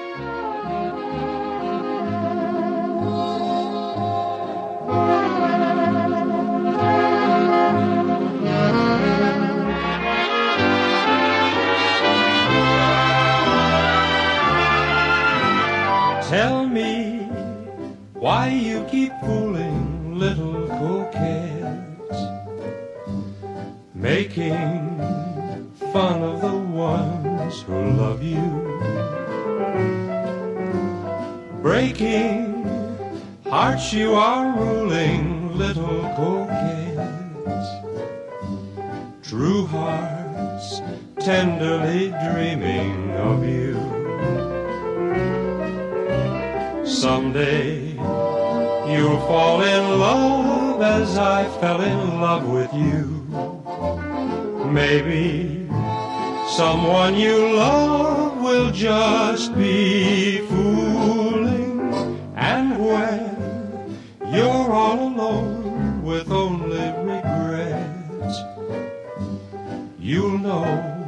Tell me why you keep fooling little coquettes, making fun of the ones who love you, breaking hearts you are ruling, little coquettes, true hearts tenderly dreaming of you. Someday you'll fall in love as I fell in love with you. Maybe someone you love will just be fooling. And when you're all alone with only regrets, you'll know